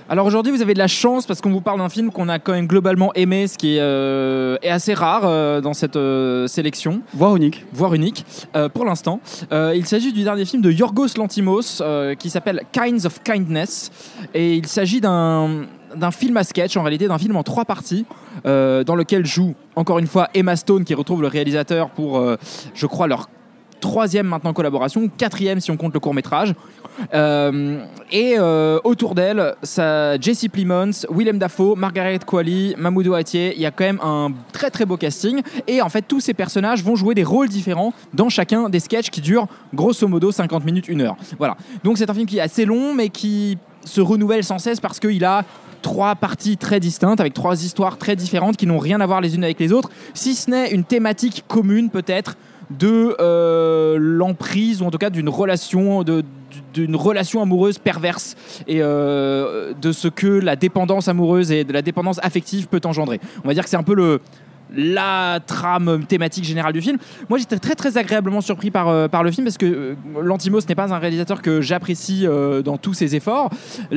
Alors aujourd'hui, vous avez de la chance parce qu'on vous parle d'un film qu'on a quand même globalement aimé, ce qui est assez rare dans cette sélection. Voire unique. Pour l'instant. Il s'agit du dernier film de Yorgos Lanthimos qui s'appelle Kinds of Kindness. Et il s'agit d'un film à sketch, en réalité, d'un film en 3 parties, dans lequel joue, encore une fois, Emma Stone, qui retrouve le réalisateur pour, je crois, leur 3e maintenant collaboration, 4e si on compte le court-métrage. Autour d'elle, ça Jesse Plemons, Willem Dafoe, Margaret Qualley, Mamoudou Athie. Il y a quand même un très très beau casting. Et en fait, tous ces personnages vont jouer des rôles différents dans chacun des sketchs qui durent grosso modo 50 minutes, 1 heure. Voilà. Donc c'est un film qui est assez long, mais qui se renouvelle sans cesse parce qu'il a 3 parties très distinctes avec 3 histoires très différentes qui n'ont rien à voir les unes avec les autres, si ce n'est une thématique commune peut-être de l'emprise, ou en tout cas d'une relation amoureuse perverse, et de ce que la dépendance amoureuse et de la dépendance affective peut engendrer. On va dire que c'est un peu la trame thématique générale du film. Moi, j'étais très très agréablement surpris par le film parce que Lanthimos n'est pas un réalisateur que j'apprécie dans tous ses efforts.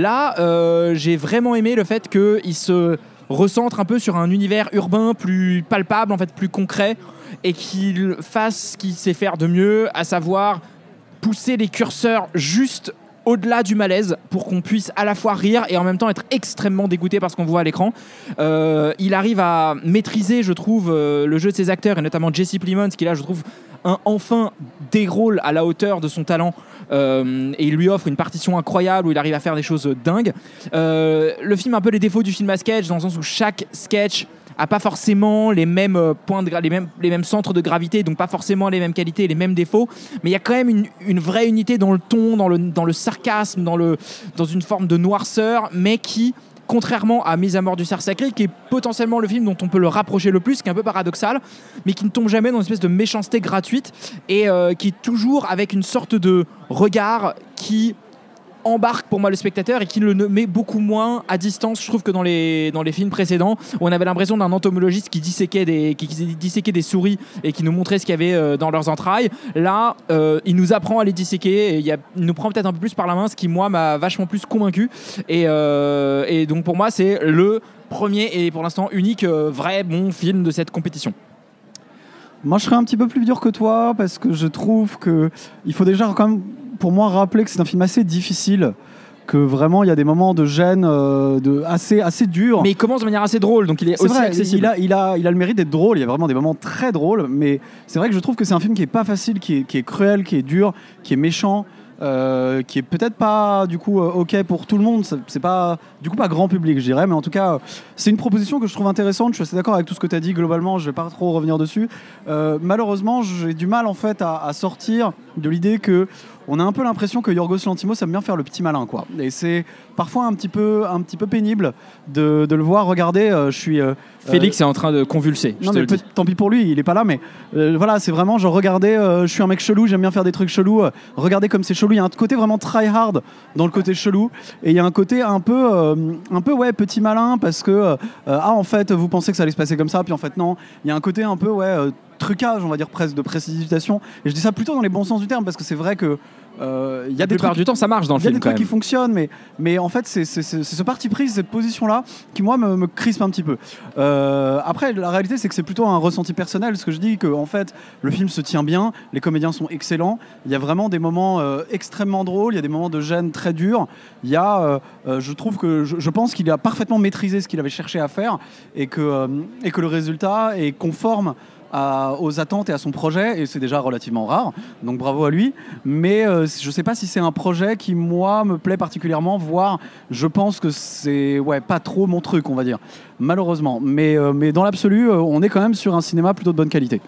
Là, j'ai vraiment aimé le fait qu'il se recentre un peu sur un univers urbain plus palpable, en fait plus concret, et qu'il fasse ce qu'il sait faire de mieux, à savoir pousser les curseurs juste au-delà du malaise pour qu'on puisse à la fois rire et en même temps être extrêmement dégoûté par ce qu'on voit à l'écran. Il arrive à maîtriser, je trouve, le jeu de ses acteurs, et notamment Jesse Plemons, qui là, je trouve, enfin déroule à la hauteur de son talent, et il lui offre une partition incroyable où il arrive à faire des choses dingues. Le film a un peu les défauts du film à sketch, dans le sens où chaque sketch a pas forcément les mêmes points les mêmes centres de gravité, donc pas forcément les mêmes qualités, les mêmes défauts, mais il y a quand même une vraie unité dans le ton, dans le sarcasme, dans une forme de noirceur, mais qui, contrairement à Mise à mort du cerf sacré, qui est potentiellement le film dont on peut le rapprocher le plus, qui est un peu paradoxal, mais qui ne tombe jamais dans une espèce de méchanceté gratuite, et qui est toujours avec une sorte de regard qui embarque pour moi le spectateur et qui le met beaucoup moins à distance, je trouve, que dans les films précédents où on avait l'impression d'un entomologiste qui disséquait des souris et qui nous montrait ce qu'il y avait dans leurs entrailles. Là, il nous apprend à les disséquer et il nous prend peut-être un peu plus par la main, ce qui, moi, m'a vachement plus convaincu, et donc pour moi c'est le premier et pour l'instant unique vrai bon film de cette compétition. Moi, je serais un petit peu plus dur que toi parce que je trouve qu'il faut déjà quand même, pour moi, rappeler que c'est un film assez difficile, que vraiment il y a des moments de gêne assez durs. Mais il commence de manière assez drôle, donc il est aussi accessible. Il a le mérite d'être drôle, il y a vraiment des moments très drôles, mais c'est vrai que je trouve que c'est un film qui est pas facile, qui est cruel, qui est dur, qui est méchant. Qui est peut-être pas du coup ok pour tout le monde, c'est pas du coup pas grand public, je dirais, mais en tout cas c'est une proposition que je trouve intéressante. Je suis assez d'accord avec tout ce que tu as dit globalement, je vais pas trop revenir dessus. Malheureusement, j'ai du mal en fait à sortir de l'idée que on a un peu l'impression que Yorgos Lanthimos aime bien faire le petit malin, quoi. Et c'est parfois un petit peu pénible de le voir regarder. Félix est en train de convulser. Non, mais tant pis pour lui, il est pas là, mais voilà, c'est vraiment genre regardez, je suis un mec chelou, j'aime bien faire des trucs chelous. Regardez comme c'est chelou. Il y a un côté vraiment try hard dans le côté chelou, et il y a un côté un peu ouais, petit malin, parce que en fait vous pensez que ça allait se passer comme ça, puis en fait non. Il y a un côté un peu trucage, on va dire, presque de précipitation, et je dis ça plutôt dans les bons sens du terme, parce que c'est vrai que il y a des trucs, du temps ça marche dans le film, il y a des trucs qui fonctionnent, mais en fait c'est ce parti pris, cette position là qui moi me crispe un petit peu. Après la réalité c'est que c'est plutôt un ressenti personnel, ce que je dis, que en fait le film se tient bien, les comédiens sont excellents, il y a vraiment des moments extrêmement drôles, il y a des moments de gêne très durs, il y a je trouve que je pense qu'il a parfaitement maîtrisé ce qu'il avait cherché à faire, et que le résultat est conforme aux attentes et à son projet, et c'est déjà relativement rare, donc bravo à lui. Mais je sais pas si c'est un projet qui moi me plaît particulièrement, voire je pense que c'est pas trop mon truc, on va dire, malheureusement, mais dans l'absolu on est quand même sur un cinéma plutôt de bonne qualité.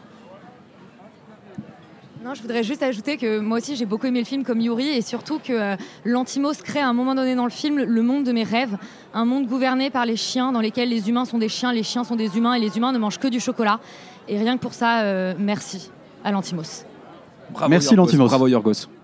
Non, je voudrais juste ajouter que moi aussi j'ai beaucoup aimé le film comme Yuri, et surtout que Lanthimos crée à un moment donné dans le film le monde de mes rêves, un monde gouverné par les chiens, dans lesquels les humains sont des chiens, les chiens sont des humains, et les humains ne mangent que du chocolat. Et rien que pour ça, merci à Lanthimos. Merci Lanthimos. Bravo Yorgos.